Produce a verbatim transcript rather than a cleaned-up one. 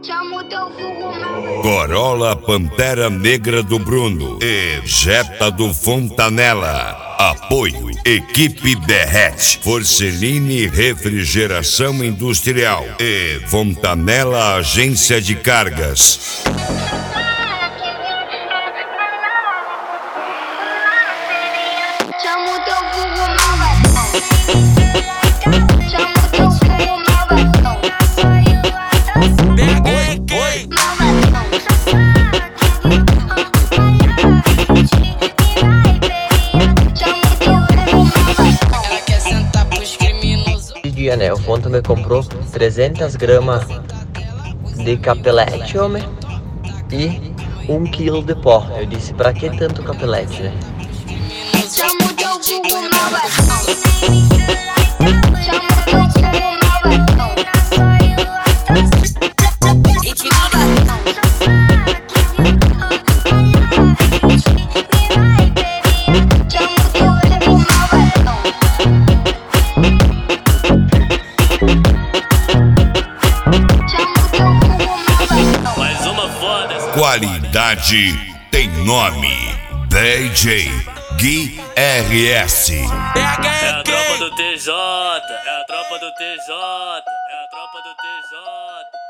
Corolla Pantera Negra do Bruno e Jetta do Fontanella. Apoio Equipe Derrete, Forceline Refrigeração Industrial e Fontanella Agência de Cargas. Né? O Fonta me comprou trezentas gramas de capelete, homem, e um quilo de pó. Eu disse, pra que tanto capelete, né? Qualidade tem nome. D J Gui R S. É a tropa do T J, é a tropa do T J, é a tropa do T J.